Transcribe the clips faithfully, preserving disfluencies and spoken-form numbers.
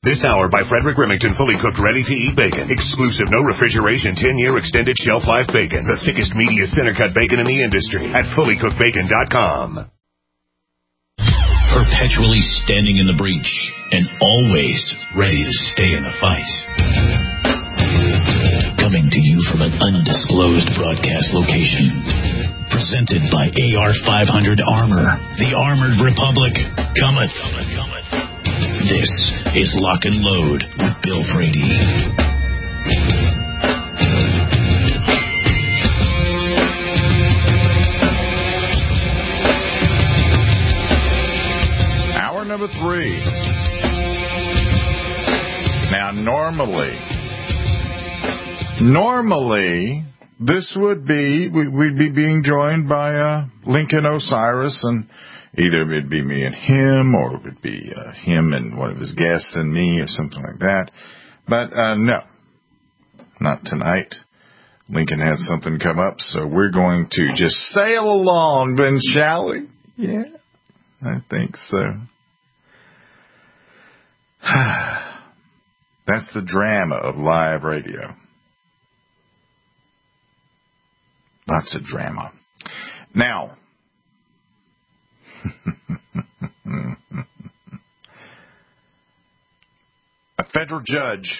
This hour by Frederick Remington, fully cooked, ready-to-eat bacon. Exclusive, no refrigeration, ten-year extended shelf life bacon. The thickest, meatiest center-cut bacon in the industry at fully cooked bacon dot com. Perpetually standing in the breach and always ready to stay in the fight. Coming to you from an undisclosed broadcast location. Presented by A R five hundred Armor. The Armored Republic cometh. cometh, cometh. This is Lock and Load with Bill Frady. Hour number three. Now, normally, normally, this would be, we'd be being joined by uh, Lincoln Osiris, and either it'd be me and him, or it would be uh, him and one of his guests and me, or something like that. But uh, no, not tonight. Lincoln had something come up, so we're going to just sail along, then, shall we? Yeah, I think so. That's the drama of live radio. Lots of drama. Now, a federal judge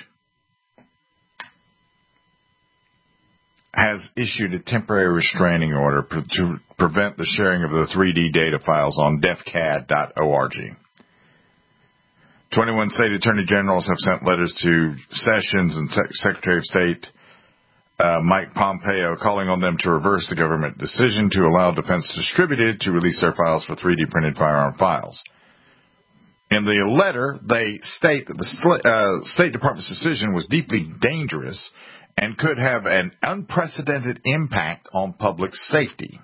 has issued a temporary restraining order pre- to prevent the sharing of the three D data files on def cad dot org. twenty-one state attorney generals have sent letters to Sessions and Sec- Secretary of State Uh, Mike Pompeo, calling on them to reverse the government decision to allow Defense Distributed to release their files for three D printed firearm files. In the letter, they state that the uh, State Department's decision was deeply dangerous and could have an unprecedented impact on public safety.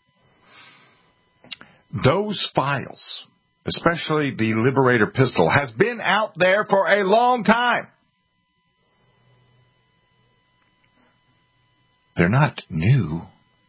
Those files, especially the Liberator pistol, has been out there for a long time. They're not new.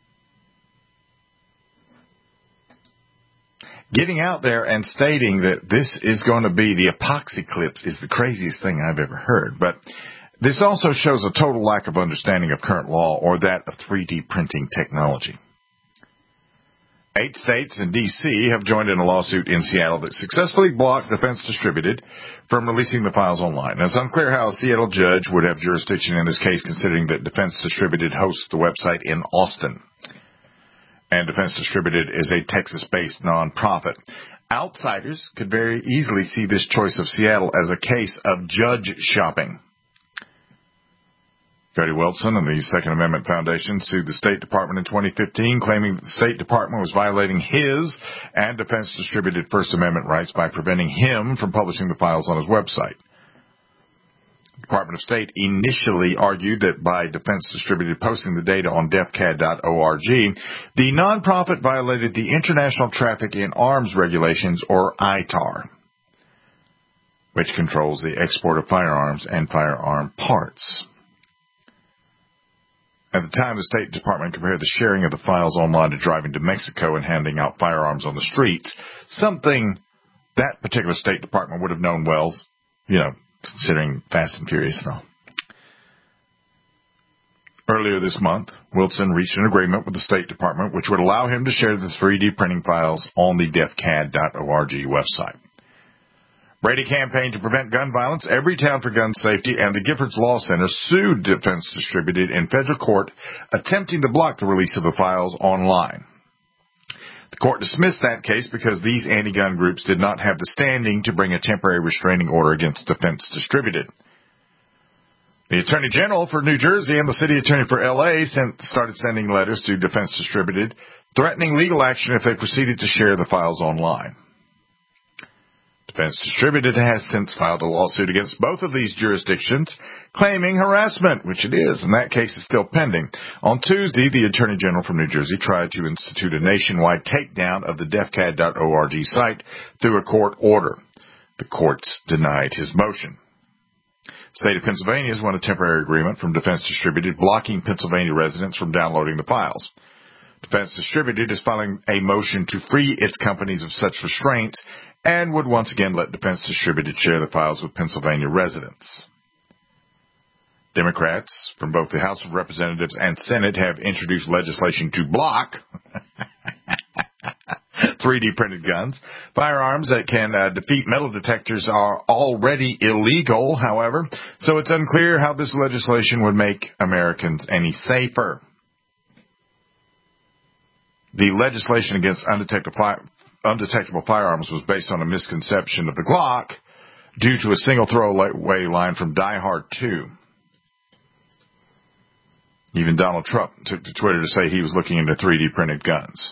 Getting out there and stating that this is going to be the apocalypse is the craziest thing I've ever heard. But this also shows a total lack of understanding of current law or that of three D printing technology. Eight states and D C have joined in a lawsuit in Seattle that successfully blocked Defense Distributed from releasing the files online. Now, it's unclear how a Seattle judge would have jurisdiction in this case, considering that Defense Distributed hosts the website in Austin. And Defense Distributed is a Texas-based nonprofit. Outsiders could very easily see this choice of Seattle as a case of judge shopping. Cody Wilson and the Second Amendment Foundation sued the State Department in twenty fifteen, claiming that the State Department was violating his and Defense Distributed First Amendment rights by preventing him from publishing the files on his website. The Department of State initially argued that by Defense Distributed posting the data on def cad dot org, the nonprofit violated the International Traffic in Arms Regulations, or I T A R, which controls the export of firearms and firearm parts. At the time, the State Department compared the sharing of the files online to driving to Mexico and handing out firearms on the streets, something that particular State Department would have known well, you know, considering Fast and Furious and all. Earlier this month, Wilson reached an agreement with the State Department which would allow him to share the three D printing files on the def cad dot org website. Brady campaigned to prevent gun violence, Every Town for Gun Safety, and the Giffords Law Center sued Defense Distributed in federal court, attempting to block the release of the files online. The court dismissed that case because these anti-gun groups did not have the standing to bring a temporary restraining order against Defense Distributed. The Attorney General for New Jersey and the City Attorney for L A sent, started sending letters to Defense Distributed, threatening legal action if they proceeded to share the files online. Defense Distributed has since filed a lawsuit against both of these jurisdictions, claiming harassment, which it is, and that case is still pending. On Tuesday, the Attorney General from New Jersey tried to institute a nationwide takedown of the def cad dot org site through a court order. The courts denied his motion. The state of Pennsylvania has won a temporary agreement from Defense Distributed blocking Pennsylvania residents from downloading the files. Defense Distributed is filing a motion to free its companies of such restraints and would once again let Defense Distributed share the files with Pennsylvania residents. Democrats from both the House of Representatives and Senate have introduced legislation to block three D printed guns. Firearms that can uh, defeat metal detectors are already illegal, however, so it's unclear how this legislation would make Americans any safer. The legislation against undetectable, fi- undetectable firearms was based on a misconception of the Glock due to a single throwaway line from Die Hard two. Even Donald Trump took to Twitter to say he was looking into three D printed guns.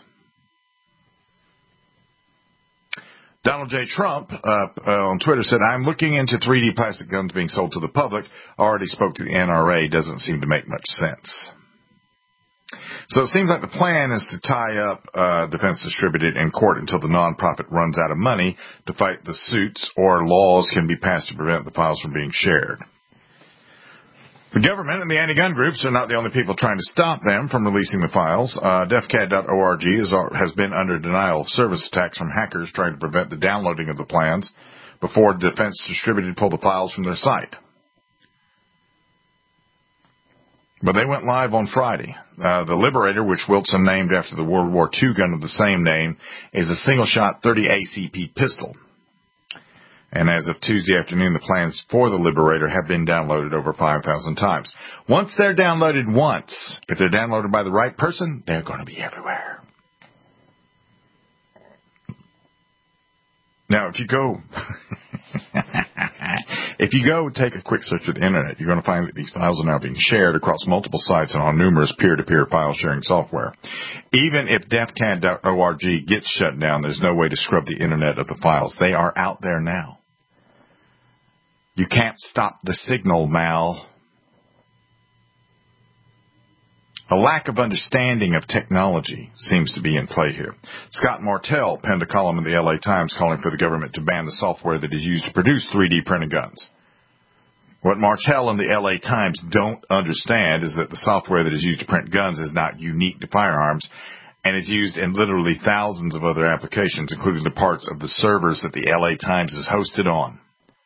Donald J. Trump uh, uh, on Twitter said, I'm looking into three D plastic guns being sold to the public. Already spoke to the N R A. Doesn't seem to make much sense. So it seems like the plan is to tie up uh, Defense Distributed in court until the nonprofit runs out of money to fight the suits or laws can be passed to prevent the files from being shared. The government and the anti-gun groups are not the only people trying to stop them from releasing the files. Uh, defcad dot org is, has been under denial of service attacks from hackers trying to prevent the downloading of the plans before Defense Distributed pulled the files from their site. But they went live on Friday. Uh, the Liberator, which Wilson named after the World War Two gun of the same name, is a single-shot thirty A C P pistol. And as of Tuesday afternoon, the plans for the Liberator have been downloaded over five thousand times. Once they're downloaded once, if they're downloaded by the right person, they're going to be everywhere. Now, if you go, if you go take a quick search of the internet, you're going to find that these files are now being shared across multiple sites and on numerous peer-to-peer file sharing software. Even if defcad dot org gets shut down, there's no way to scrub the internet of the files. They are out there now. You can't stop the signal, Mal. A lack of understanding of technology seems to be in play here. Scott Martell penned a column in the L A Times calling for the government to ban the software that is used to produce three D printed guns. What Martell and the L A Times don't understand is that the software that is used to print guns is not unique to firearms and is used in literally thousands of other applications, including the parts of the servers that the L A Times is hosted on.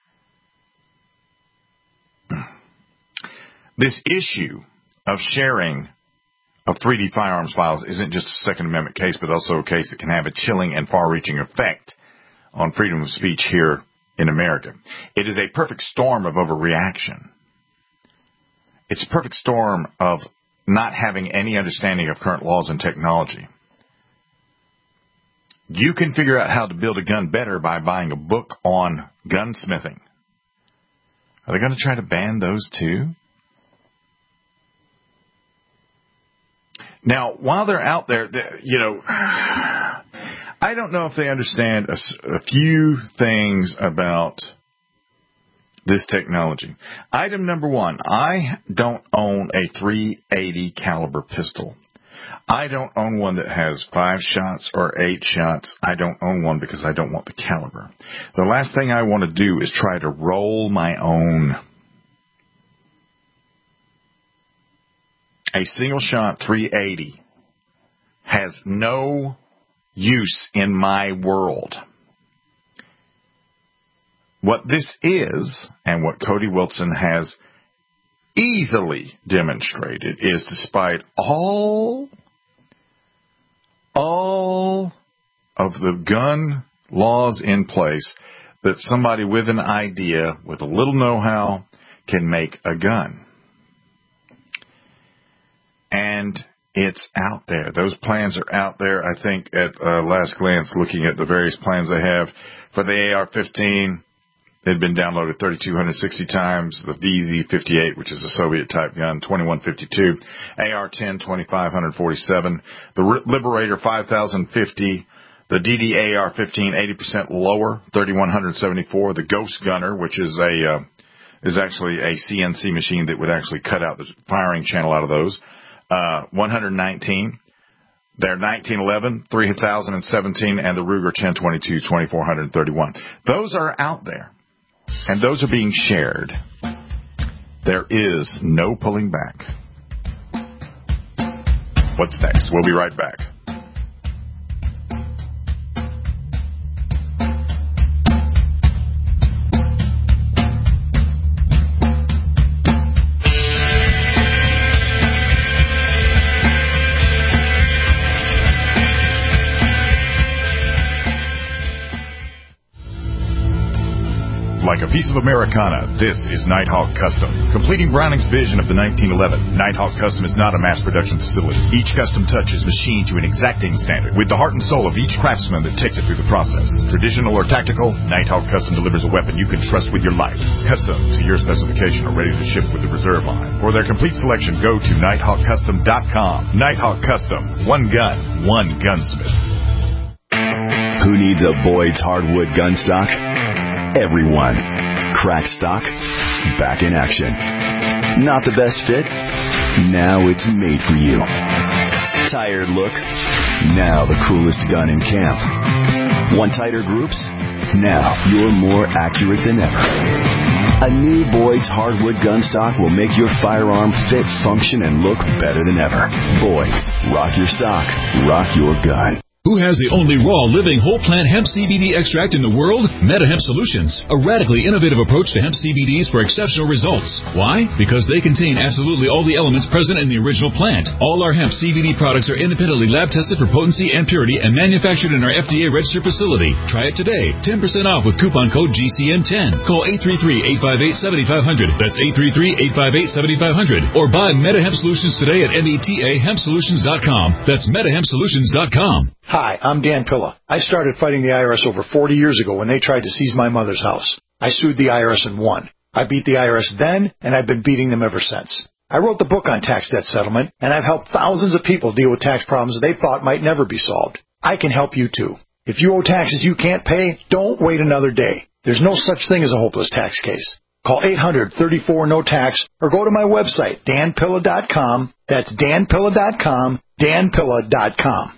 This issue of sharing of three D firearms files isn't just a Second Amendment case, but also a case that can have a chilling and far-reaching effect on freedom of speech here in America. It is a perfect storm of overreaction. It's a perfect storm of not having any understanding of current laws and technology. You can figure out how to build a gun better by buying a book on gunsmithing. Are they going to try to ban those too? Now, while they're out there, you know, I don't know if they understand a, a few things about this technology. Item number one, I don't own a three eighty caliber pistol. I don't own one that has five shots or eight shots. I don't own one because I don't want the caliber. The last thing I want to do is try to roll my own. A single-shot three eighty has no use in my world. What this is, and what Cody Wilson has easily demonstrated, is despite all, all of the gun laws in place, that somebody with an idea, with a little know-how, can make a gun. And it's out there. Those plans are out there. I think at uh, last glance, looking at the various plans they have for the A R fifteen, they'd been downloaded three thousand two hundred sixty times. The V Z fifty-eight, which is a Soviet-type gun, twenty-one fifty-two. A R ten, twenty-five forty-seven. The Liberator, five thousand fifty. The D D A R fifteen, eighty percent lower, thirty-one seventy-four. The Ghost Gunner, which is a uh, is actually a C N C machine that would actually cut out the firing channel out of those. Uh, one hundred nineteen, they're nineteen eleven, three thousand seventeen, and the Ruger ten twenty-two, twenty-four thirty-one. Those are out there, and those are being shared. There is no pulling back. What's next? We'll be right back. piece of Americana, this is Nighthawk Custom. Completing Browning's vision of the nineteen eleven, Nighthawk Custom is not a mass production facility. Each custom touch is machined to an exacting standard with the heart and soul of each craftsman that takes it through the process. Traditional or tactical, Nighthawk Custom delivers a weapon you can trust with your life. Custom to your specification or ready to ship with the reserve line. For their complete selection, go to nighthawk custom dot com. Nighthawk Custom. One gun, one gunsmith. Who needs a Boyd's hardwood gun stock? Everyone. Crack stock, back in action. Not the best fit? Now it's made for you. Tired look? Now the coolest gun in camp. Want tighter groups? Now you're more accurate than ever. A new Boyd's hardwood gun stock will make your firearm fit, function, and look better than ever. Boyd's. Rock your stock. Rock your gun. Who has the only raw, living, whole plant hemp C B D extract in the world? MetaHemp Solutions, a radically innovative approach to hemp C B Ds for exceptional results. Why? Because they contain absolutely all the elements present in the original plant. All our hemp C B D products are independently lab tested for potency and purity and manufactured in our F D A registered facility. Try it today. ten percent off with coupon code G C N ten. Call eight three three, eight five eight, seven five zero zero. That's eight three three, eight five eight, seven five zero zero. Or buy MetaHemp Solutions today at meta hemp solutions dot com. That's meta hemp solutions dot com. Hi, I'm Dan Pilla. I started fighting the I R S over forty years ago when they tried to seize my mother's house. I sued the I R S and won. I beat the I R S then, and I've been beating them ever since. I wrote the book on tax debt settlement, and I've helped thousands of people deal with tax problems they thought might never be solved. I can help you too. If you owe taxes you can't pay, don't wait another day. There's no such thing as a hopeless tax case. Call eight hundred, thirty-four, no tax or go to my website, dan pilla dot com. That's dan pilla dot com, dan pilla dot com.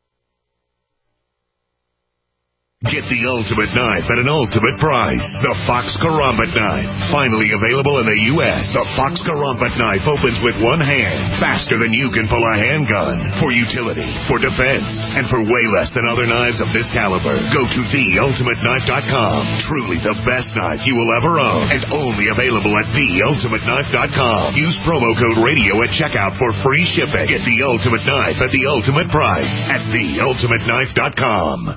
Get the ultimate knife at an ultimate price. The Fox Karambit knife. Finally available in the U S The Fox Karambit knife opens with one hand, faster than you can pull a handgun. For utility, for defense, and for way less than other knives of this caliber. Go to the ultimate knife dot com. Truly the best knife you will ever own. And only available at the ultimate knife dot com. Use promo code radio at checkout for free shipping. Get the ultimate knife at the ultimate price at the ultimate knife dot com.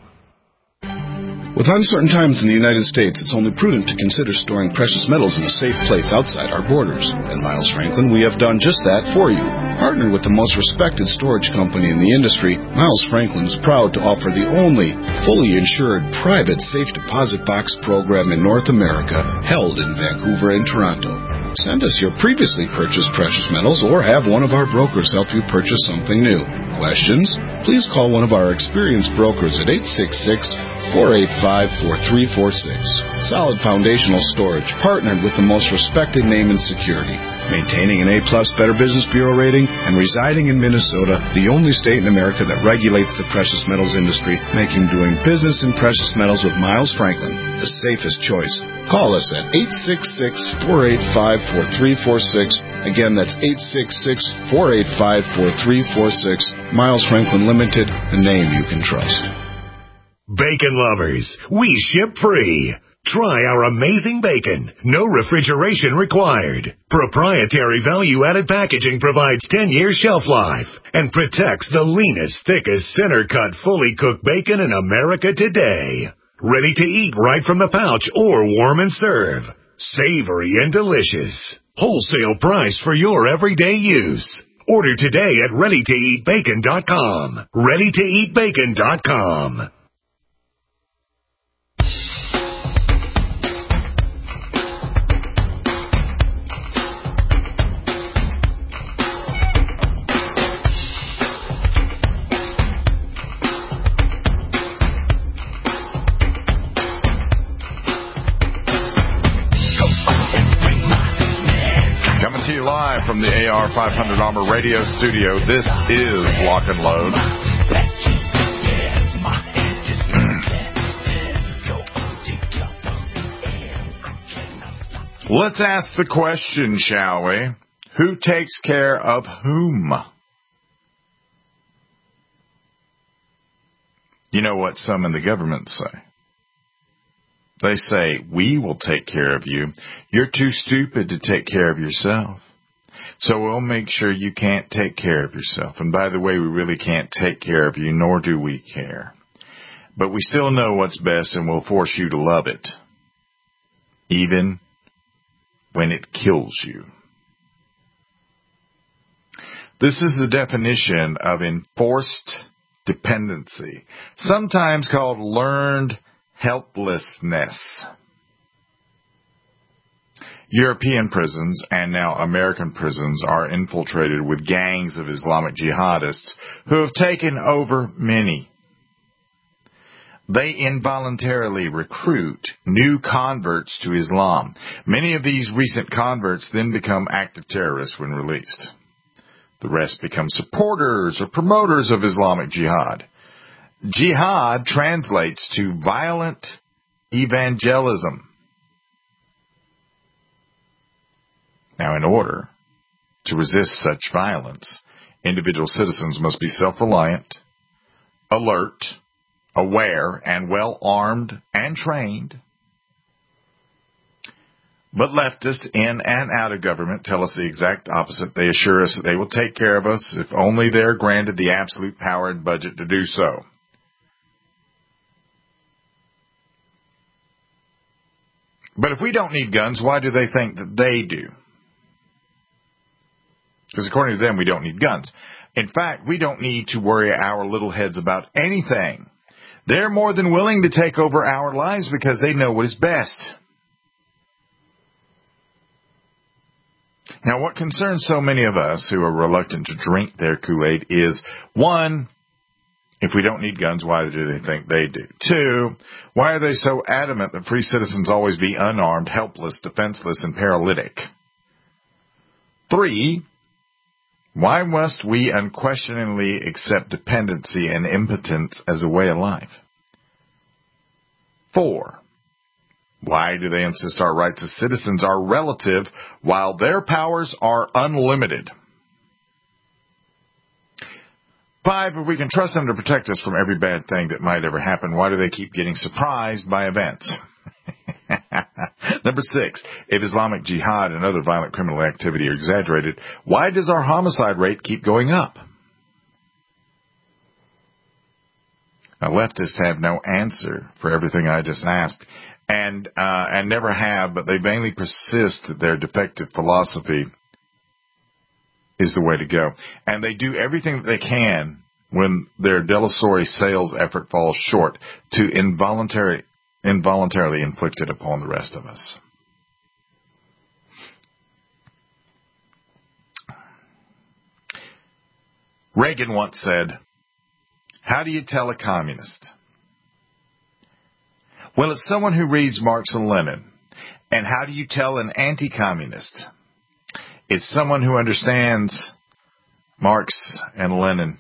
With uncertain times in the United States, it's only prudent to consider storing precious metals in a safe place outside our borders. At Miles Franklin, we have done just that for you. Partnered with the most respected storage company in the industry, Miles Franklin is proud to offer the only fully insured private safe deposit box program in North America, held in Vancouver and Toronto. Send us your previously purchased precious metals or have one of our brokers help you purchase something new. Questions? Please call one of our experienced brokers at eight six six, four eight five, four three four six. Solid foundational storage, partnered with the most respected name in security. Maintaining an A-plus Better Business Bureau rating and residing in Minnesota, the only state in America that regulates the precious metals industry, making doing business in precious metals with Miles Franklin the safest choice. Call us at eight six six, four eight five, four three four six. Again, that's eight six six, four eight five, four three four six. Miles Franklin Limited, a name you can trust. Bacon lovers, we ship free. Try our amazing bacon. No refrigeration required. Proprietary value-added packaging provides ten years shelf life and protects the leanest, thickest, center-cut, fully cooked bacon in America today. Ready to eat right from the pouch or warm and serve. Savory and delicious. Wholesale price for your everyday use. Order today at ready to eat bacon dot com. ready to eat bacon dot com. Live from the A R five hundred Armor Radio Studio, this is Lock and Load. Let's ask the question, shall we? Who takes care of whom? You know what some in the government say? They say, we will take care of you. You're too stupid to take care of yourself. So we'll make sure you can't take care of yourself. And by the way, we really can't take care of you, nor do we care. But we still know what's best, and we'll force you to love it. even when it kills you. This is the definition of enforced dependency, sometimes called learned helplessness. European prisons and now American prisons are infiltrated with gangs of Islamic jihadists who have taken over many. They involuntarily recruit new converts to Islam. Many of these recent converts then become active terrorists when released. The rest become supporters or promoters of Islamic jihad. Jihad translates to violent evangelism. Now, in order to resist such violence, individual citizens must be self-reliant, alert, aware, and well-armed and trained. But leftists in and out of government tell us the exact opposite. They assure us that they will take care of us if only they're granted the absolute power and budget to do so. But if we don't need guns, why do they think that they do? Because according to them, we don't need guns. In fact, we don't need to worry our little heads about anything. They're more than willing to take over our lives because they know what is best. Now, what concerns so many of us who are reluctant to drink their Kool-Aid is, one, if we don't need guns, why do they think they do? Two, why are they so adamant that free citizens always be unarmed, helpless, defenseless, and paralytic? Three, why must we unquestioningly accept dependency and impotence as a way of life? Four, why do they insist our rights as citizens are relative while their powers are unlimited? Five, if we can trust them to protect us from every bad thing that might ever happen, why do they keep getting surprised by events? Number six, if Islamic jihad and other violent criminal activity are exaggerated, why does our homicide rate keep going up? Now, leftists have no answer for everything I just asked, and uh, and never have, but they vainly persist that their defective philosophy is the way to go. And they do everything that they can when their desultory sales effort falls short to involuntary, involuntarily inflict it upon the rest of us. Reagan once said, "How do you tell a communist?" Well, it's someone who reads Marx and Lenin. And how do you tell an anti-communist? It's someone who understands Marx and Lenin.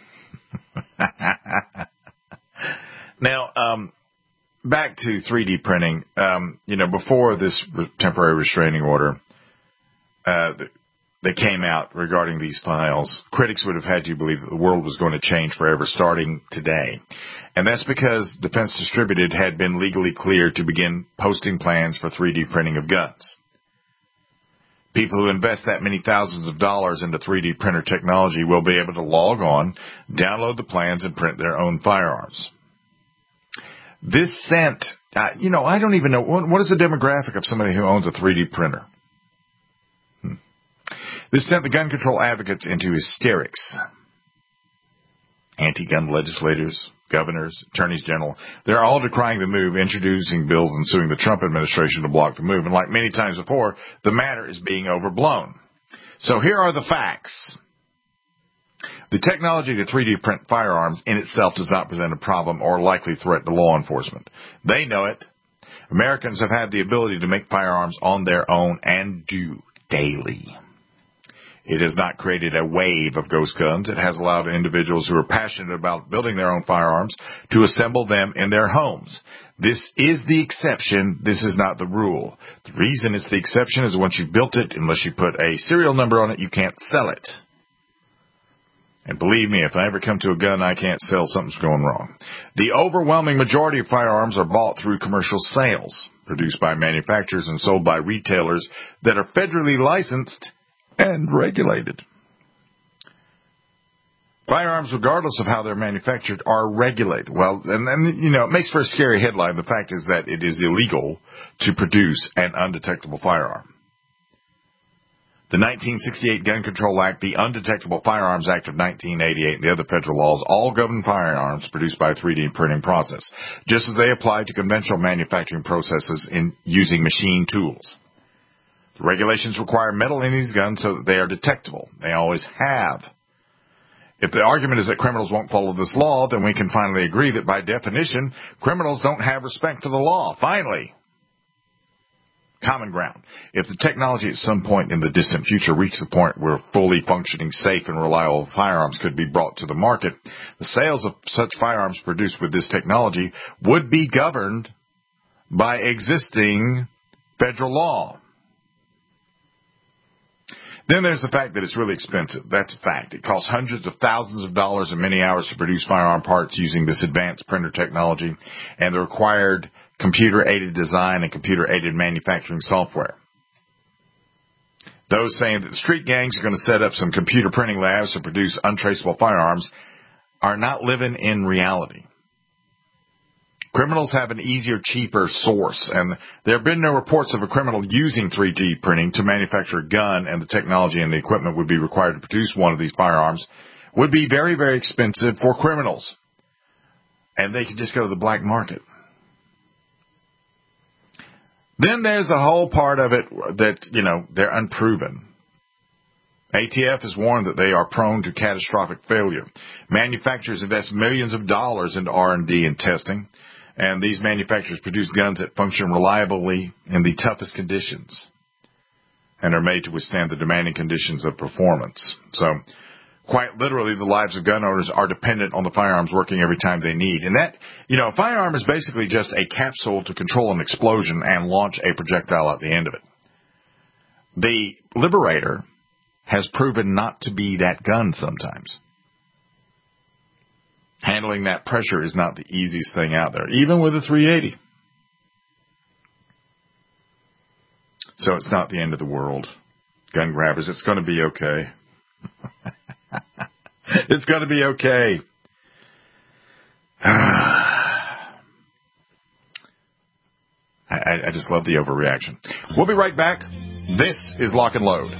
Now, um, back to three D printing. Um, you know, before this temporary restraining order uh, that came out regarding these files, critics would have had you believe that the world was going to change forever starting today. And that's because Defense Distributed had been legally cleared to begin posting plans for three D printing of guns. People who invest that many thousands of dollars into three D printer technology will be able to log on, download the plans, and print their own firearms. This sent, uh, you know, I don't even know, what, what is the demographic of somebody who owns a three D printer? Hmm. This sent the gun control advocates into hysterics. Anti-gun legislators, governors, attorneys general, they're all decrying the move, introducing bills and suing the Trump administration to block the move. And like many times before, the matter is being overblown. So here are the facts. The technology to three D print firearms in itself does not present a problem or likely threat to law enforcement. They know it. Americans have had the ability to make firearms on their own and do daily. It has not created a wave of ghost guns. It has allowed individuals who are passionate about building their own firearms to assemble them in their homes. This is the exception. This is not the rule. The reason it's the exception is once you've built it, unless you put a serial number on it, you can't sell it. And believe me, if I ever come to a gun I can't sell, something's going wrong. The overwhelming majority of firearms are bought through commercial sales, produced by manufacturers and sold by retailers that are federally licensed and regulated. Firearms, regardless of how they're manufactured, are regulated. Well, and, and, you know, it makes for a scary headline. The fact is that it is illegal to produce an undetectable firearm. The nineteen sixty-eight Gun Control Act, the Undetectable Firearms Act of nineteen eighty-eight, and the other federal laws all govern firearms produced by a three D printing process, just as they apply to conventional manufacturing processes in using machine tools. The regulations require metal in these guns so that they are detectable. They always have. If the argument is that criminals won't follow this law, then we can finally agree that by definition, criminals don't have respect for the law. Finally. Common ground. If the technology at some point in the distant future reached the point where fully functioning, safe, and reliable firearms could be brought to the market, the sales of such firearms produced with this technology would be governed by existing federal law. Then there's the fact that it's really expensive. That's a fact. It costs hundreds of thousands of dollars and many hours to produce firearm parts using this advanced printer technology and the required computer-aided design and computer-aided manufacturing software. Those saying that the street gangs are going to set up some computer printing labs to produce untraceable firearms are not living in reality. Criminals have an easier, cheaper source, and there have been no reports of a criminal using three D printing to manufacture a gun, and the technology and the equipment would be required to produce one of these firearms would be very, very expensive for criminals. And they could just go to the black market. Then there's the whole part of it that, you know, they're unproven. A T F has warned that they are prone to catastrophic failure. Manufacturers invest millions of dollars into R and D and testing, and these manufacturers produce guns that function reliably in the toughest conditions and are made to withstand the demanding conditions of performance. So, quite literally, the lives of gun owners are dependent on the firearms working every time they need. And that, you know, a firearm is basically just a capsule to control an explosion and launch a projectile at the end of it. The Liberator has proven not to be that gun sometimes. Handling that pressure is not the easiest thing out there, even with a three eighty. So it's not the end of the world. Gun grabbers, it's going to be okay. It's going to be okay. I, I just love the overreaction. We'll be right back. This is Lock and Load.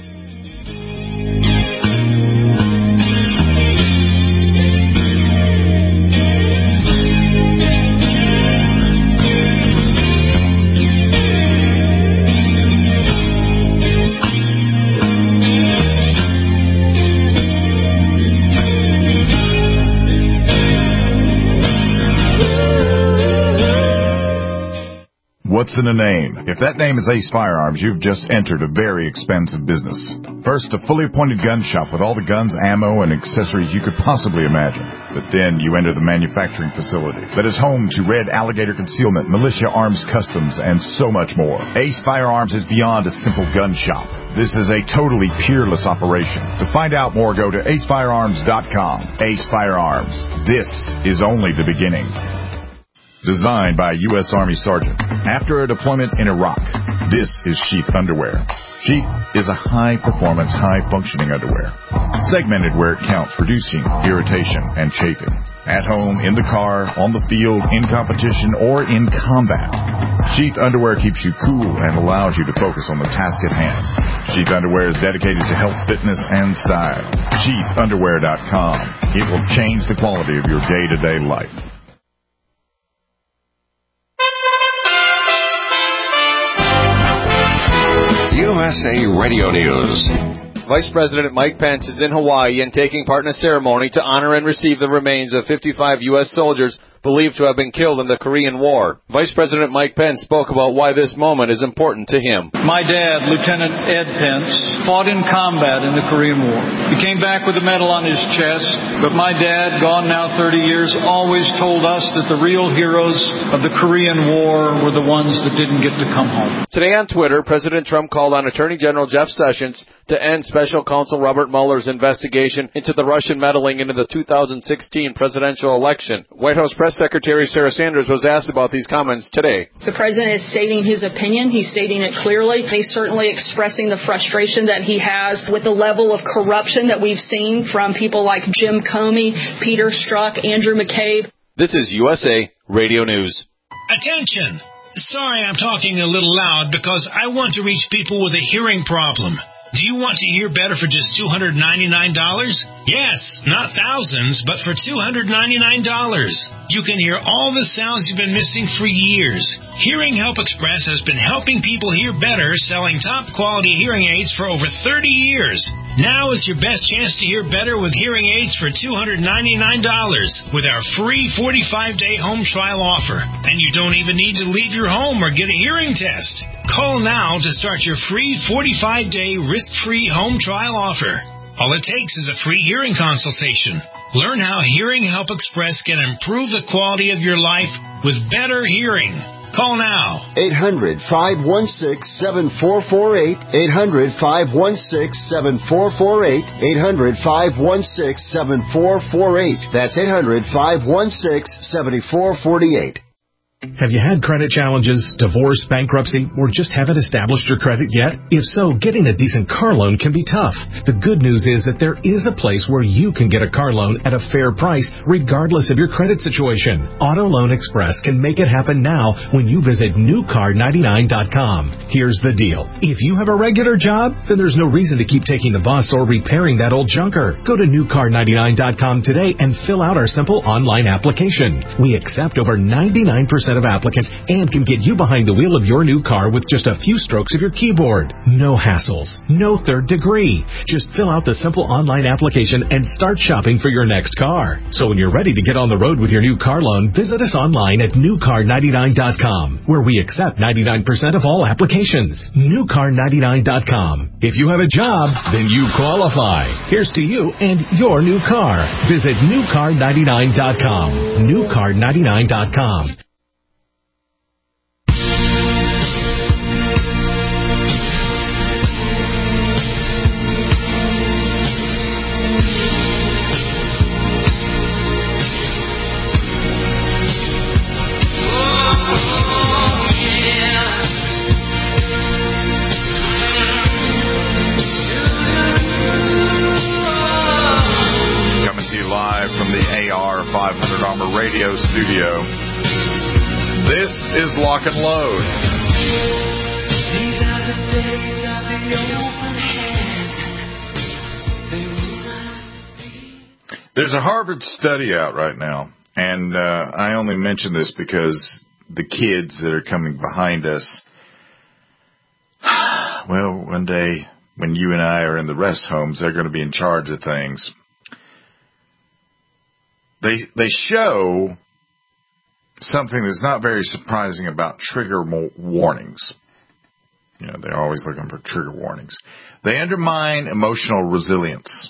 What's in a name? If that name is Ace Firearms, you've just entered a very expensive business. First, a fully appointed gun shop with all the guns, ammo, and accessories you could possibly imagine. But then you enter the manufacturing facility that is home to Red Alligator Concealment, Militia Arms Customs, and so much more. Ace Firearms is beyond a simple gun shop. This is a totally peerless operation. To find out more, go to ace firearms dot com. Ace Firearms. This is only the beginning. Designed by a U S Army Sergeant. After a deployment in Iraq, this is Sheath Underwear. Sheath is a high-performance, high-functioning underwear. Segmented where it counts, reducing irritation and chafing. At home, in the car, on the field, in competition, or in combat. Sheath Underwear keeps you cool and allows you to focus on the task at hand. Sheath Underwear is dedicated to health, fitness, and style. sheath underwear dot com. It will change the quality of your day-to-day life. U S A Radio News. Vice President Mike Pence is in Hawaii and taking part in a ceremony to honor and receive the remains of fifty-five U S soldiers believed to have been killed in the Korean War. Vice President Mike Pence spoke about why this moment is important to him. My dad, Lieutenant Ed Pence, fought in combat in the Korean War. He came back with a medal on his chest, but my dad, gone now thirty years, always told us that the real heroes of the Korean War were the ones that didn't get to come home. Today on Twitter, President Trump called on Attorney General Jeff Sessions to end Special Counsel Robert Mueller's investigation into the Russian meddling into the two thousand sixteen presidential election. White House Press S. Secretary Sarah Sanders was asked about these comments today. The president is stating his opinion. He's stating it clearly. He's certainly expressing the frustration that he has with the level of corruption that we've seen from people like Jim Comey, Peter Strzok, Andrew McCabe. This is U S A Radio News. Attention! Sorry I'm talking a little loud because I want to reach people with a hearing problem. Do you want to hear better for just two hundred ninety-nine dollars? Yes, not thousands, but for two hundred ninety-nine dollars. You can hear all the sounds you've been missing for years. Hearing Help Express has been helping people hear better, selling top-quality hearing aids for over thirty years. Now is your best chance to hear better with hearing aids for two hundred ninety-nine dollars with our free forty-five day home trial offer. And you don't even need to leave your home or get a hearing test. Call now to start your free forty-five day risk-free home trial offer. All it takes is a free hearing consultation. Learn how Hearing Help Express can improve the quality of your life with better hearing. Call now. eight hundred, five one six, seven four four eight. eight hundred, five one six, seven four four eight. eight hundred, five one six, seven four four eight. That's eight hundred, five one six, seven four four eight. Have you had credit challenges, divorce, bankruptcy, or just haven't established your credit yet? If so, getting a decent car loan can be tough. The good news is that there is a place where you can get a car loan at a fair price, regardless of your credit situation. Auto Loan Express can make it happen now when you visit new car ninety-nine dot com. Here's the deal. If you have a regular job, then there's no reason to keep taking the bus or repairing that old junker. Go to new car ninety-nine dot com today and fill out our simple online application. We accept over ninety-nine percent of applicants and can get you behind the wheel of your new car with just a few strokes of your keyboard. No hassles, no third degree. Just fill out the simple online application and start shopping for your next car. So when you're ready to get on the road with your new car loan, visit us online at new car ninety-nine dot com, where we accept ninety-nine percent of all applications. new car ninety-nine dot com. If you have a job, then you qualify. Here's to you and your new car. Visit new car ninety-nine dot com. new car ninety-nine dot com. five hundred Armor Radio Studio. This is Lock and Load. There's a Harvard study out right now, and uh, I only mention this because the kids that are coming behind us, well, one day when you and I are in the rest homes, they're going to be in charge of things. They they show something that's not very surprising about trigger warnings. You know, they're always looking for trigger warnings. They undermine emotional resilience.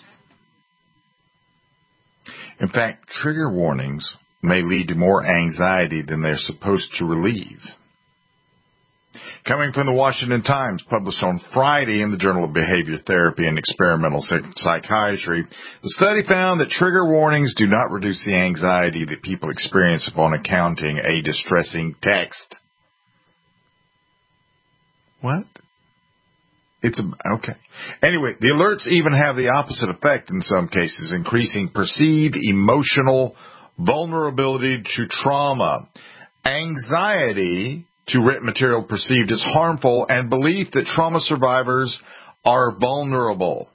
In fact, trigger warnings may lead to more anxiety than they're supposed to relieve. Coming from the Washington Times, published on Friday in the Journal of Behavior Therapy and Experimental Psychiatry, the study found that trigger warnings do not reduce the anxiety that people experience upon encountering a distressing text. What? It's a, okay. Anyway, the alerts even have the opposite effect in some cases, increasing perceived emotional vulnerability to trauma, anxiety to written material perceived as harmful, and belief that trauma survivors are vulnerable.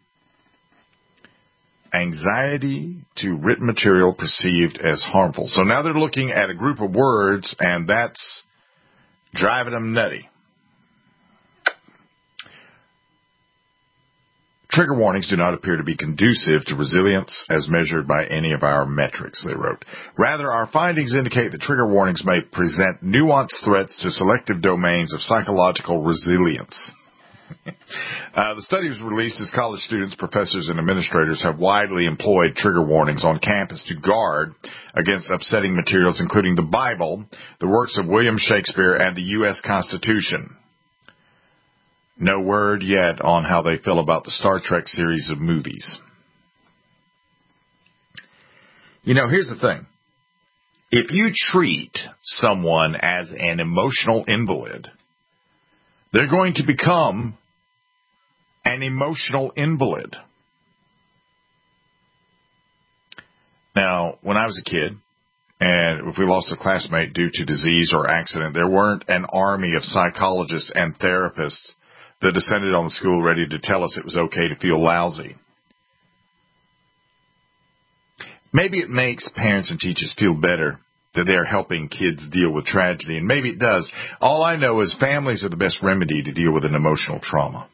Anxiety to written material perceived as harmful. So now they're looking at a group of words, and that's driving them nutty. Trigger warnings do not appear to be conducive to resilience as measured by any of our metrics, they wrote. Rather, our findings indicate that trigger warnings may present nuanced threats to selective domains of psychological resilience. uh, the study was released as college students, professors, and administrators have widely employed trigger warnings on campus to guard against upsetting materials, including the Bible, the works of William Shakespeare, and the U S Constitution. No word yet on how they feel about the Star Trek series of movies. You know, here's the thing. If you treat someone as an emotional invalid, they're going to become an emotional invalid. Now, when I was a kid, and if we lost a classmate due to disease or accident, there weren't an army of psychologists and therapists that descended on the school ready to tell us it was okay to feel lousy. Maybe it makes parents and teachers feel better that they're helping kids deal with tragedy, and maybe it does. All I know is families are the best remedy to deal with an emotional trauma.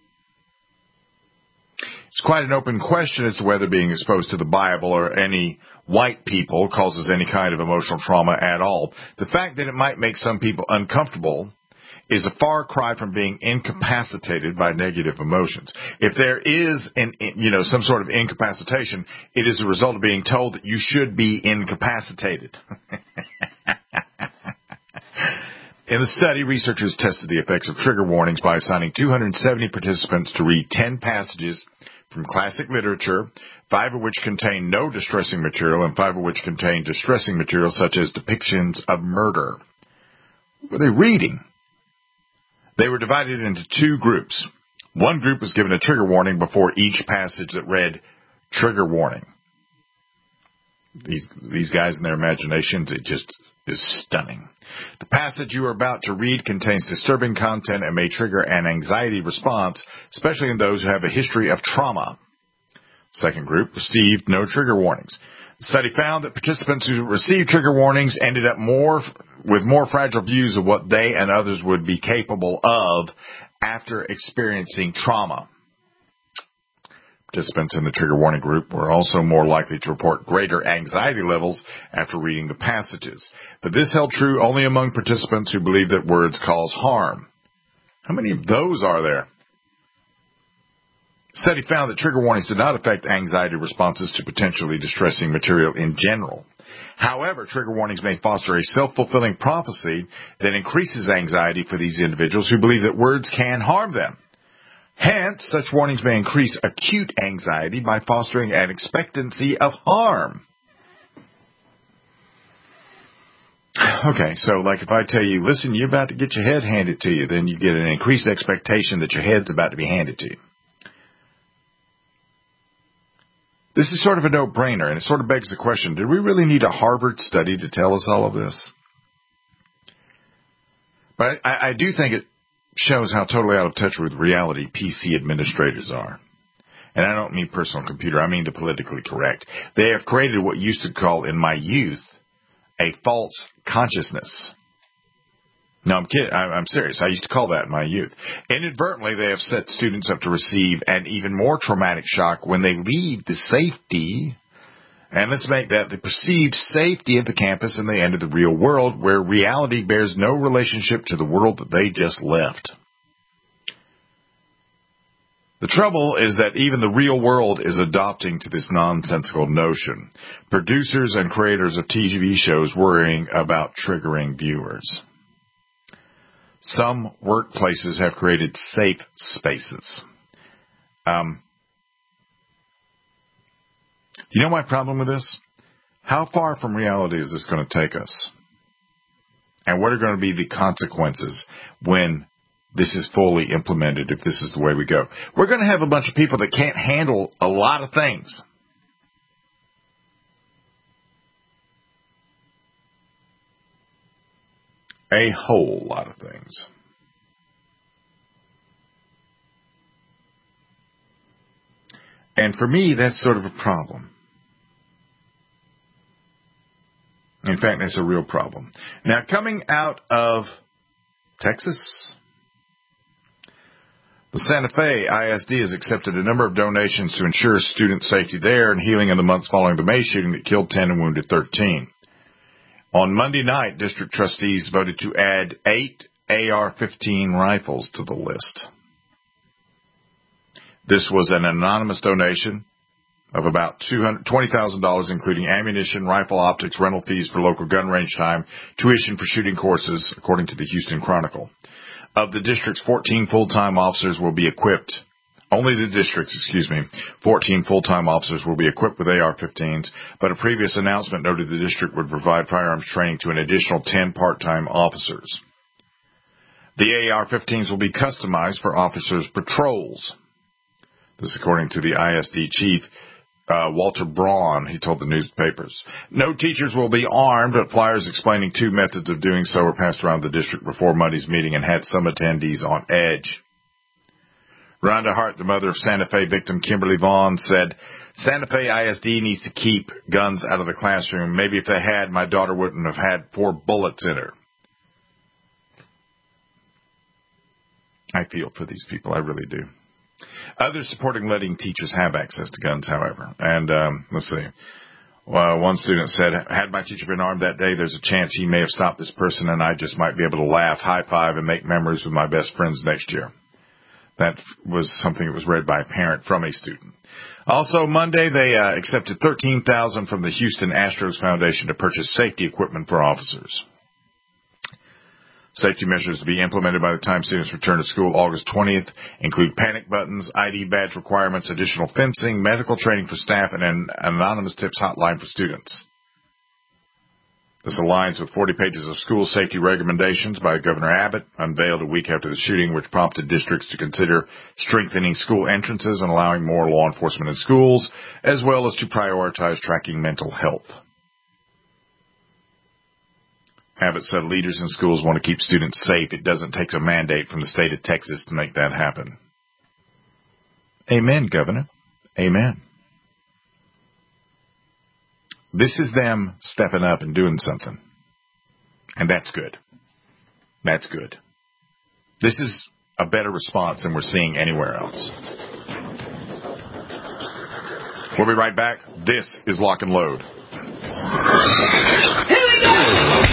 It's quite an open question as to whether being exposed to the Bible or any white people causes any kind of emotional trauma at all. The fact that it might make some people uncomfortable is a far cry from being incapacitated by negative emotions. If there is an, you know, some sort of incapacitation, it is a result of being told that you should be incapacitated. In the study, researchers tested the effects of trigger warnings by assigning two hundred seventy participants to read ten passages from classic literature, five of which contain no distressing material and five of which contain distressing material such as depictions of murder. What were they reading? They were divided into two groups. One group was given a trigger warning before each passage that read, trigger warning. These, these guys and their imaginations, it just is stunning. The passage you are about to read contains disturbing content and may trigger an anxiety response, especially in those who have a history of trauma. Second group received no trigger warnings. The study found that participants who received trigger warnings ended up more with more fragile views of what they and others would be capable of after experiencing trauma. Participants in the trigger warning group were also more likely to report greater anxiety levels after reading the passages. But this held true only among participants who believe that words cause harm. How many of those are there? The study found that trigger warnings did not affect anxiety responses to potentially distressing material in general. However, trigger warnings may foster a self-fulfilling prophecy that increases anxiety for these individuals who believe that words can harm them. Hence, such warnings may increase acute anxiety by fostering an expectancy of harm. Okay, so like if I tell you, listen, you're about to get your head handed to you, then you get an increased expectation that your head's about to be handed to you. This is sort of a no-brainer, and it sort of begs the question, do we really need a Harvard study to tell us all of this? But I, I do think it shows how totally out of touch with reality P C administrators are. And I don't mean personal computer, I mean the politically correct. They have created what used to call in my youth a false consciousness. No, I'm kidding. I'm serious. I used to call that in my youth. Inadvertently, they have set students up to receive an even more traumatic shock when they leave the safety, and let's make that the perceived safety of the campus and they enter the real world, where reality bears no relationship to the world that they just left. The trouble is that even the real world is adopting to this nonsensical notion. Producers and creators of T V shows worrying about triggering viewers. Some workplaces have created safe spaces. Um, you know my problem with this? How far from reality is this going to take us? And what are going to be the consequences when this is fully implemented, if this is the way we go? We're going to have a bunch of people that can't handle a lot of things. A whole lot of things. And for me, that's sort of a problem. In fact, that's a real problem. Now, coming out of Texas, the Santa Fe I S D has accepted a number of donations to ensure student safety there and healing in the months following the May shooting that killed ten and wounded thirteen. On Monday night, district trustees voted to add eight A R fifteen rifles to the list. This was an anonymous donation of about twenty thousand dollars, including ammunition, rifle optics, rental fees for local gun range time, tuition for shooting courses, according to the Houston Chronicle. Of the district's fourteen full-time officers will be equipped Only the districts, excuse me, fourteen full-time officers will be equipped with A R fifteens, but a previous announcement noted the district would provide firearms training to an additional ten part-time officers. The A R fifteens will be customized for officers' patrols. This according to the I S D chief, uh, Walter Braun. He told the newspapers. No teachers will be armed, but flyers explaining two methods of doing so were passed around the district before Monday's meeting and had some attendees on edge. Rhonda Hart, the mother of Santa Fe victim Kimberly Vaughn, said, Santa Fe I S D needs to keep guns out of the classroom. Maybe if they had, my daughter wouldn't have had four bullets in her. I feel for these people. I really do. Others supporting letting teachers have access to guns, however. And um, let's see. Well, one student said, had my teacher been armed that day, there's a chance he may have stopped this person and I just might be able to laugh, high-five, and make memories with my best friends next year. That was something that was read by a parent from a student. Also, Monday, they uh, accepted thirteen thousand dollars from the Houston Astros Foundation to purchase safety equipment for officers. Safety measures to be implemented by the time students return to school August twentieth include panic buttons, I D badge requirements, additional fencing, medical training for staff, and an anonymous tips hotline for students. This aligns with forty pages of school safety recommendations by Governor Abbott, unveiled a week after the shooting, which prompted districts to consider strengthening school entrances and allowing more law enforcement in schools, as well as to prioritize tracking mental health. Abbott said leaders in schools want to keep students safe. It doesn't take a mandate from the state of Texas to make that happen. Amen, Governor. Amen. This is them stepping up and doing something. And that's good. That's good. This is a better response than we're seeing anywhere else. We'll be right back. This is Lock and Load. Here we go!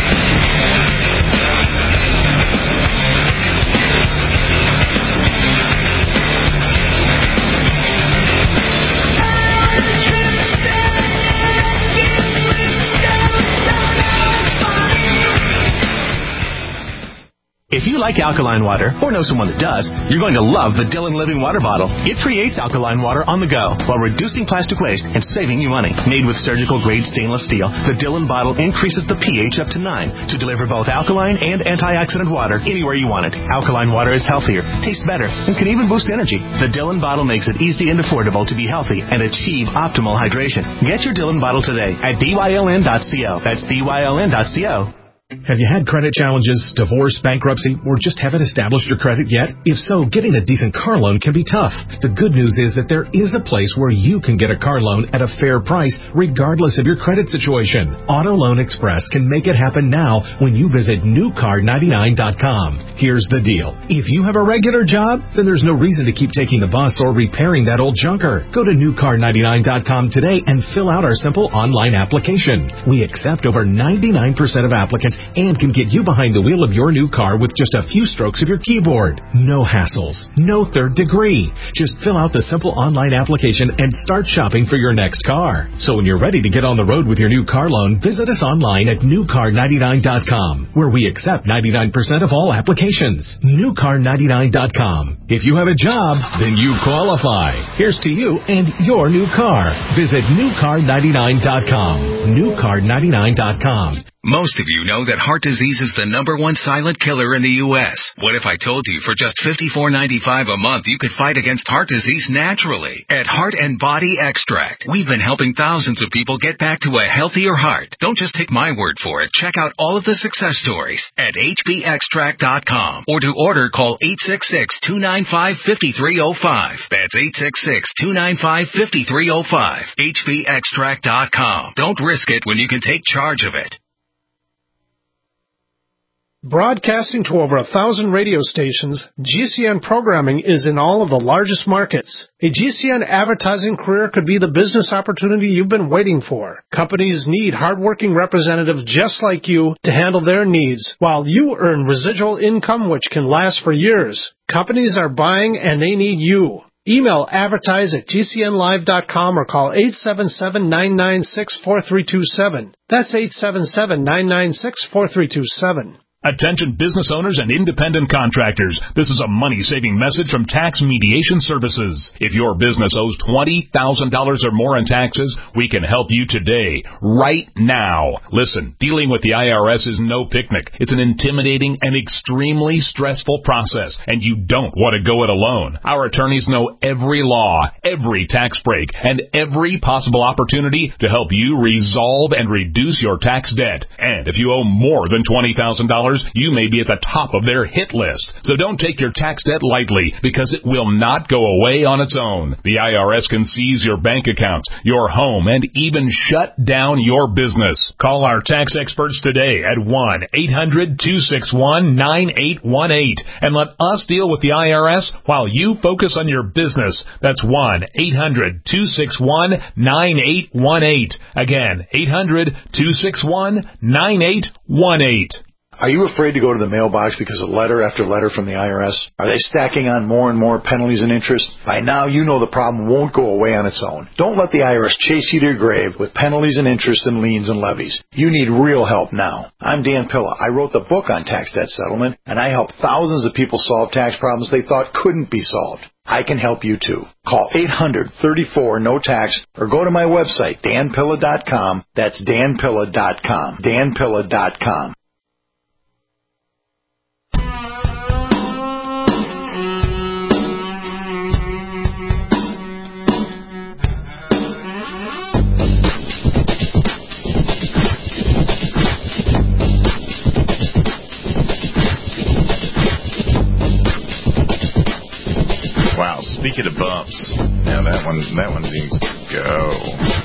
If you like alkaline water, or know someone that does, you're going to love the Dillon Living Water Bottle. It creates alkaline water on the go while reducing plastic waste and saving you money. Made with surgical-grade stainless steel, the Dillon bottle increases the pH up to nine to deliver both alkaline and antioxidant water anywhere you want it. Alkaline water is healthier, tastes better, and can even boost energy. The Dillon bottle makes it easy and affordable to be healthy and achieve optimal hydration. Get your Dillon bottle today at D Y L N dot co. That's D Y L N dot co. Have you had credit challenges, divorce, bankruptcy, or just haven't established your credit yet? If so, getting a decent car loan can be tough. The good news is that there is a place where you can get a car loan at a fair price, regardless of your credit situation. Auto Loan Express can make it happen now when you visit new car ninety-nine dot com. Here's the deal. If you have a regular job, then there's no reason to keep taking the bus or repairing that old junker. Go to new car ninety-nine dot com today and fill out our simple online application. We accept over ninety-nine percent of applicants and can get you behind the wheel of your new car with just a few strokes of your keyboard. No hassles, no third degree. Just fill out the simple online application and start shopping for your next car. So when you're ready to get on the road with your new car loan, visit us online at new car ninety-nine dot com, where we accept ninety-nine percent of all applications. new car ninety-nine dot com. If you have a job, then you qualify. Here's to you and your new car. Visit new car ninety-nine dot com. new car ninety-nine dot com. Most of you know that heart disease is the number one silent killer in the U S What if I told you for just fifty-four ninety-five a month you could fight against heart disease naturally? At Heart and Body Extract, we've been helping thousands of people get back to a healthier heart. Don't just take my word for it. Check out all of the success stories at H B extract dot com, or to order, call eight six six, two nine five, five three zero five. That's eight six six, two nine five, five three zero five. H B extract dot com. Don't risk it when you can take charge of it. Broadcasting to over a thousand radio stations, G C N programming is in all of the largest markets. A G C N advertising career could be the business opportunity you've been waiting for. Companies need hardworking representatives just like you to handle their needs, while you earn residual income which can last for years. Companies are buying and they need you. Email advertise at G C N live dot com or call eight seven seven, nine nine six, four three two seven. That's eight seven seven, nine nine six, four three two seven. Attention business owners and independent contractors. This is a money-saving message from Tax Mediation Services. If your business owes twenty thousand dollars or more in taxes, we can help you today, right now. Listen, dealing with the I R S is no picnic. It's an intimidating and extremely stressful process, and you don't want to go it alone. Our attorneys know every law, every tax break, and every possible opportunity to help you resolve and reduce your tax debt. And if you owe more than twenty thousand dollars, you may be at the top of their hit list. So don't take your tax debt lightly, because it will not go away on its own. The I R S can seize your bank accounts, your home, and even shut down your business. Call our tax experts today at one eight hundred two six one nine eight one eight and let us deal with the I R S while you focus on your business. That's one eight hundred two six one nine eight one eight. Again, eight hundred two six one nine eight one eight. Are you afraid to go to the mailbox because of letter after letter from the I R S? Are they stacking on more and more penalties and interest? By now, you know the problem won't go away on its own. Don't let the I R S chase you to your grave with penalties and interest and liens and levies. You need real help now. I'm Dan Pilla. I wrote the book on tax debt settlement, and I help thousands of people solve tax problems they thought couldn't be solved. I can help you too. Call eight hundred thirty-four no tax or go to my website, dan pilla dot com. That's dan pilla dot com. dan pilla dot com. Wow, speaking of bumps, yeah, that one, that one needs to go.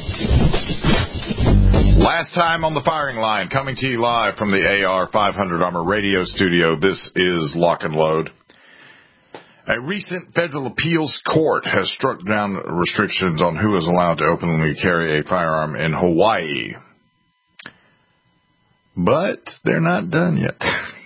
Last time on the firing line, coming to you live from the A R five hundred Armor Radio Studio, this is Lock and Load. A recent federal appeals court has struck down restrictions on who is allowed to openly carry a firearm in Hawaii. But they're not done yet.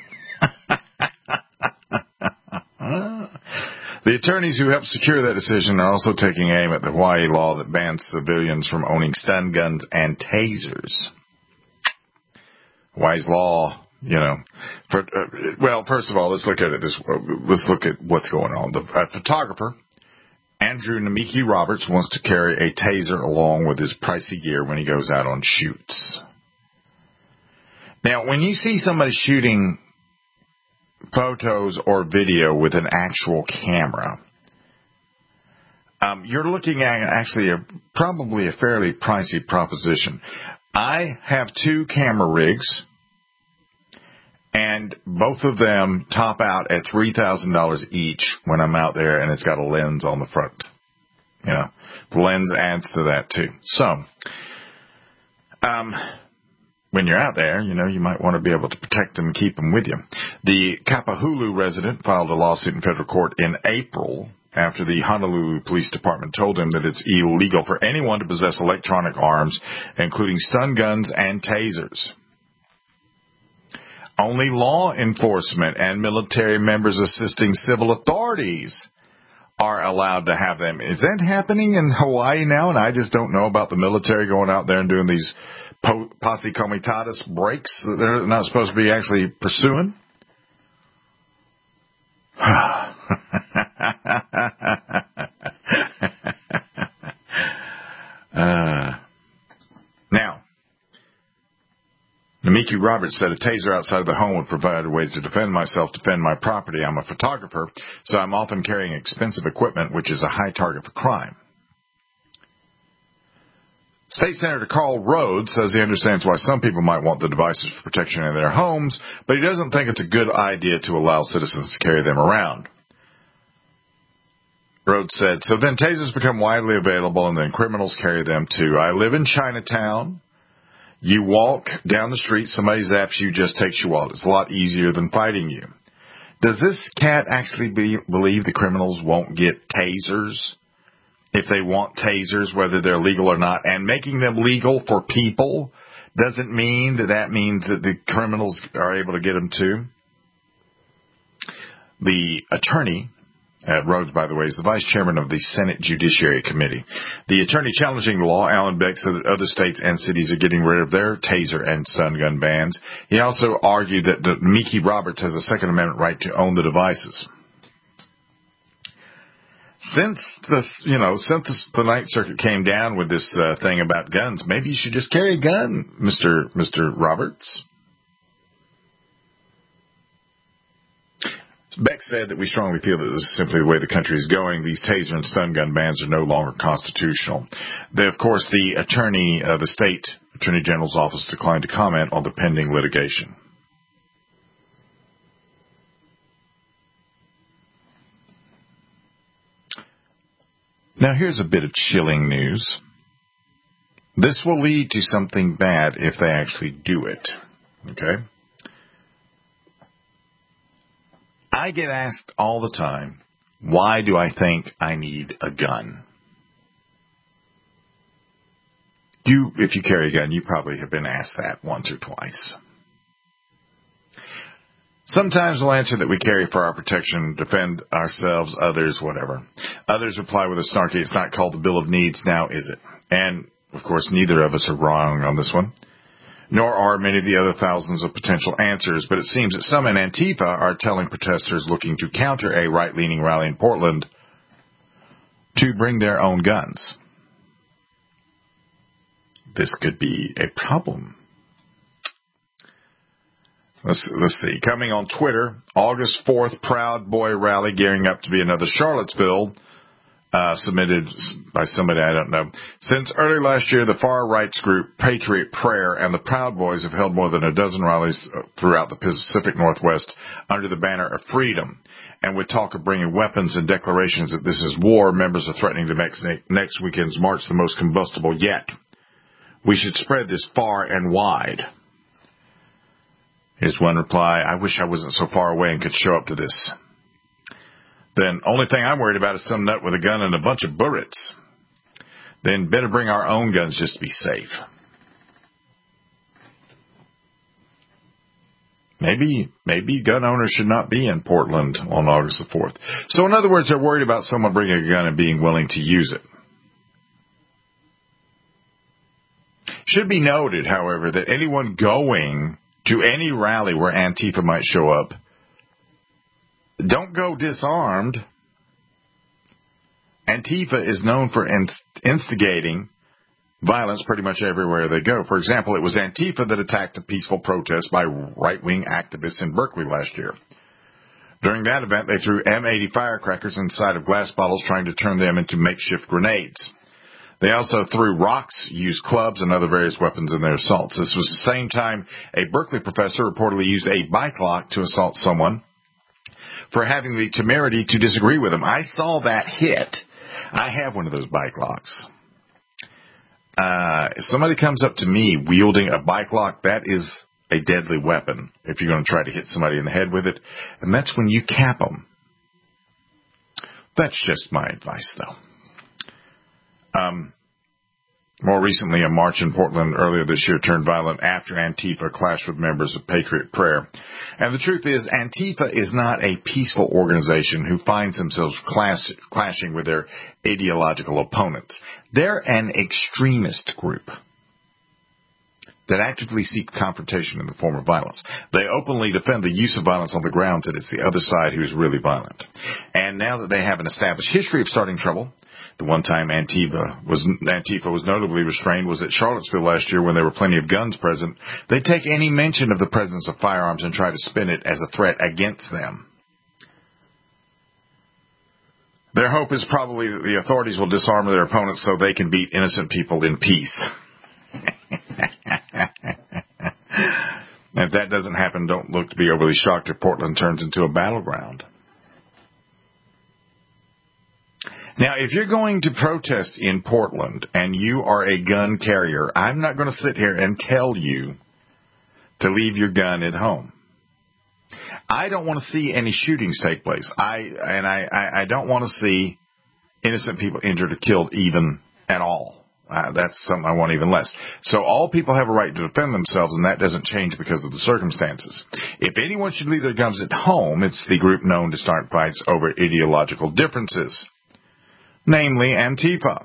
The attorneys who helped secure that decision are also taking aim at the Hawaii law that bans civilians from owning stun guns and tasers. Hawaii's law, you know, for, uh, well, first of all, let's look at it this. Uh, let's look at what's going on. The uh, photographer Andrew Namiki Roberts wants to carry a taser along with his pricey gear when he goes out on shoots. Now, when you see somebody shooting photos or video with an actual camera, um, you're looking at actually a, probably a fairly pricey proposition. I have two camera rigs, and both of them top out at three thousand dollars each when I'm out there, and it's got a lens on the front. You know, the lens adds to that too. So, um, when you're out there, you know, you might want to be able to protect them and keep them with you. The Kapahulu resident filed a lawsuit in federal court in April after the Honolulu Police Department told him that it's illegal for anyone to possess electronic arms, including stun guns and tasers. Only law enforcement and military members assisting civil authorities are allowed to have them. Is that happening in Hawaii now, and I just don't know about the military going out there and doing these posse comitatus breaks that they're not supposed to be actually pursuing? uh, now, Namiki Roberts said a taser outside of the home would provide a way to defend myself, defend my property. I'm a photographer, so I'm often carrying expensive equipment, which is a high target for crime. State Senator Carl Rhodes says he understands why some people might want the devices for protection in their homes, but he doesn't think it's a good idea to allow citizens to carry them around. Rhodes said, so then tasers become widely available and then criminals carry them too. I live in Chinatown. You walk down the street, somebody zaps you, just takes your wallet. It's a lot easier than fighting you. Does this cat actually be, believe the criminals won't get tasers? If they want tasers, whether they're legal or not, and making them legal for people doesn't mean that that means that the criminals are able to get them too. The attorney Uh, Rhodes, by the way, is the vice chairman of the Senate Judiciary Committee. The attorney challenging the law, Alan Beck, said that other states and cities are getting rid of their taser and stun gun bans. He also argued that the Mickey Roberts has a Second Amendment right to own the devices. Since the, you know, since the Ninth Circuit came down with this uh, thing about guns, maybe you should just carry a gun, Mister Mister Roberts. Beck said that we strongly feel that this is simply the way the country is going. These taser and stun gun bans are no longer constitutional. They, of course, the attorney, uh, the state attorney general's office declined to comment on the pending litigation. Now, here's a bit of chilling news. This will lead to something bad if they actually do it. Okay? I get asked all the time, why do I think I need a gun? You, if you carry a gun, you probably have been asked that once or twice. Sometimes we'll answer that we carry for our protection, defend ourselves, others, whatever. Others reply with a snarky, it's not called the Bill of Needs now, is it? And, of course, neither of us are wrong on this one. Nor are many of the other thousands of potential answers, but it seems that some in Antifa are telling protesters looking to counter a right-leaning rally in Portland to bring their own guns. This could be a problem. Let's, let's see. Coming on Twitter, August fourth Proud Boy rally gearing up to be another Charlottesville. Uh, submitted by somebody I don't know. Since early last year, the far rights group Patriot Prayer and the Proud Boys have held more than a dozen rallies throughout the Pacific Northwest under the banner of freedom. And with talk of bringing weapons and declarations that this is war, members are threatening to make next weekend's march the most combustible yet. We should spread this far and wide. Here's one reply. I wish I wasn't so far away and could show up to this. Then, only thing I'm worried about is some nut with a gun and a bunch of bullets. Then better bring our own guns just to be safe. Maybe, maybe gun owners should not be in Portland on August the fourth. So in other words, they're worried about someone bringing a gun and being willing to use it. Should be noted, however, that anyone going to any rally where Antifa might show up, don't go disarmed. Antifa is known for instigating violence pretty much everywhere they go. For example, it was Antifa that attacked a peaceful protest by right-wing activists in Berkeley last year. During that event, they threw M eighty firecrackers inside of glass bottles, trying to turn them into makeshift grenades. They also threw rocks, used clubs, and other various weapons in their assaults. This was the same time a Berkeley professor reportedly used a bike lock to assault someone for having the temerity to disagree with him. I saw that hit. I have one of those bike locks. Uh, if somebody comes up to me wielding a bike lock, that is a deadly weapon if you're going to try to hit somebody in the head with it. And that's when you cap them. That's just my advice, though. Um, more recently, a march in Portland earlier this year turned violent after Antifa clashed with members of Patriot Prayer. And the truth is, Antifa is not a peaceful organization who finds themselves class, clashing with their ideological opponents. They're an extremist group that actively seek confrontation in the form of violence. They openly defend the use of violence on the grounds that it's the other side who's really violent. And now that they have an established history of starting trouble, the one time Antifa was, Antifa was notably restrained was at Charlottesville last year when there were plenty of guns present. They take any mention of the presence of firearms and try to spin it as a threat against them. Their hope is probably that the authorities will disarm their opponents so they can beat innocent people in peace. If that doesn't happen, don't look to be overly shocked if Portland turns into a battleground. Now, if you're going to protest in Portland and you are a gun carrier, I'm not going to sit here and tell you to leave your gun at home. I don't want to see any shootings take place. I and I, I don't want to see innocent people injured or killed even at all. Uh, that's something I want even less. So all people have a right to defend themselves, and that doesn't change because of the circumstances. If anyone should leave their guns at home, it's the group known to start fights over ideological differences, namely Antifa.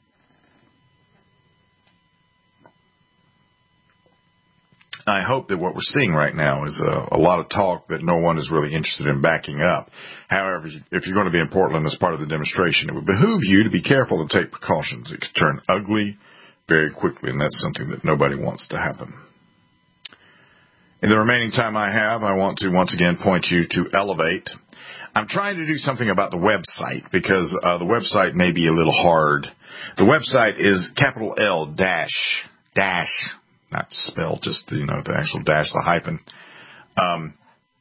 I hope that what we're seeing right now is a, a lot of talk that no one is really interested in backing up. However, if you're going to be in Portland as part of the demonstration, it would behoove you to be careful to take precautions. It could turn ugly very quickly, and that's something that nobody wants to happen. In the remaining time I have, I want to once again point you to Elevate. I'm trying to do something about the website because uh, the website may be a little hard. The website is capital L dash dash. Not spell, just, you know, the actual dash, the hyphen. Um,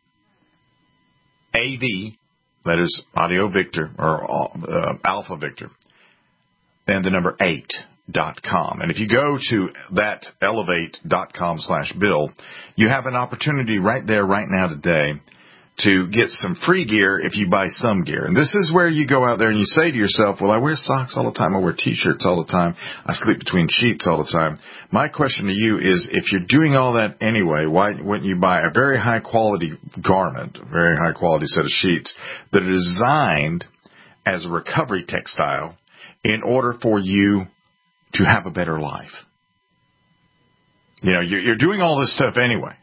A V, that is Audio Victor, or uh, Alpha Victor, and the number eight dot com. And if you go to that elevate dot com slash bill, you have an opportunity right there, right now, today, to get some free gear if you buy some gear. And this is where you go out there and you say to yourself, well, I wear socks all the time. I wear T-shirts all the time. I sleep between sheets all the time. My question to you is, if you're doing all that anyway, why wouldn't you buy a very high-quality garment, a very high-quality set of sheets that are designed as a recovery textile in order for you to have a better life? You know, you're, you're doing all this stuff anyway.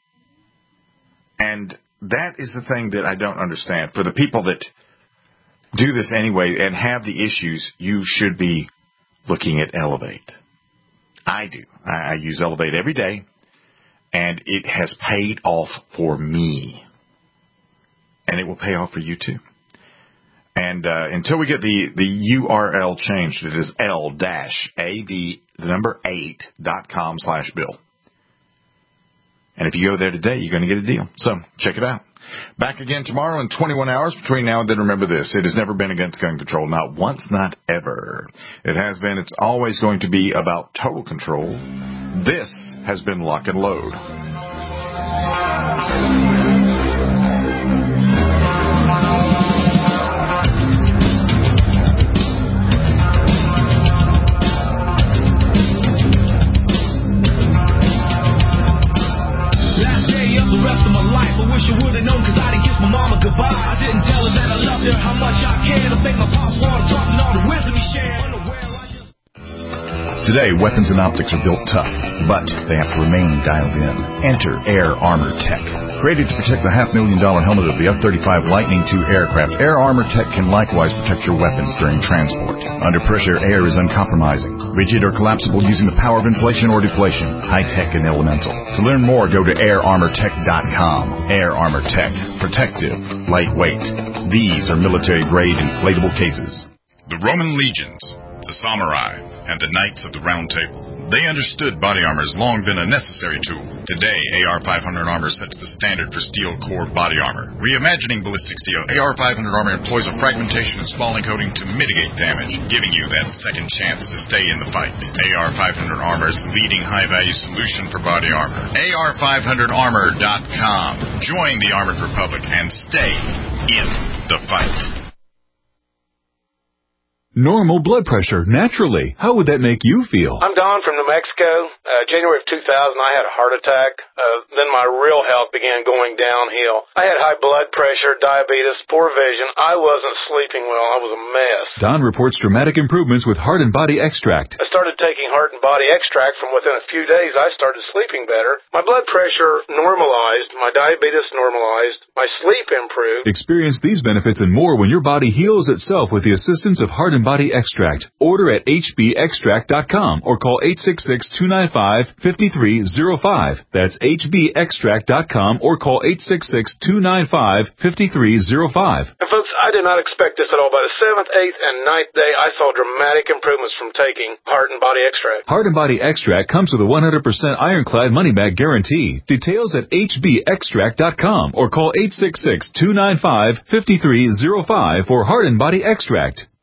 And that is the thing that I don't understand. For the people that do this anyway and have the issues, you should be looking at Elevate. I do. I, I use Elevate every day, and it has paid off for me. And it will pay off for you too. And uh, until we get the, the U R L changed, it is L dash A V, the number eight dot com slash bill. And if you go there today, you're going to get a deal. So check it out. Back again tomorrow in twenty-one hours. Between now and then, remember this. It has never been against gun control. Not once, not ever. It has been. It's always going to be about total control. This has been Lock and Load. I didn't tell her that I loved her, how much I care to make my pops want to talk and all the wisdom he shared. Today, weapons and optics are built tough, but they have to remain dialed in. Enter Air Armor Tech. Created to protect the half-million dollar helmet of the F thirty-five Lightning two aircraft, Air Armor Tech can likewise protect your weapons during transport. Under pressure, air is uncompromising, rigid or collapsible using the power of inflation or deflation, high-tech and elemental. To learn more, go to air armor tech dot com. Air Armor Tech. Protective. Lightweight. These are military-grade inflatable cases. The Roman legions, the samurai, and the Knights of the Round Table. They understood body armor has long been a necessary tool. Today, A R five hundred armor sets the standard for steel core body armor. Reimagining ballistic steel, A R five hundred armor employs a fragmentation and spalling coating to mitigate damage, giving you that second chance to stay in the fight. A R five hundred armor is the leading high-value solution for body armor. A R five hundred armor dot com. Join the Armored Republic and stay in the fight. Normal blood pressure, naturally. How would that make you feel? I'm Don from New Mexico. Uh, January of two thousand, I had a heart attack. Uh, then my real health began going downhill. I had high blood pressure, diabetes, poor vision. I wasn't sleeping well. I was a mess. Don reports dramatic improvements with Heart and Body Extract. I started taking Heart and Body Extract. From within a few days, I started sleeping better. My blood pressure normalized. My diabetes normalized. My sleep improved. Experience these benefits and more when your body heals itself with the assistance of Heart and Body Extract. Order at H B extract dot com or call eight six six, two nine five, five three zero five. That's H B extract dot com or call eight six six, two nine five, five three zero five. And folks, I did not expect this at all. By the seventh, eighth, and ninth day, I saw dramatic improvements from taking Heart and Body Extract. Heart and Body Extract comes with a one hundred percent ironclad money-back guarantee. Details at H B extract dot com or call eight six six, two nine five, five three zero five for Heart and Body Extract.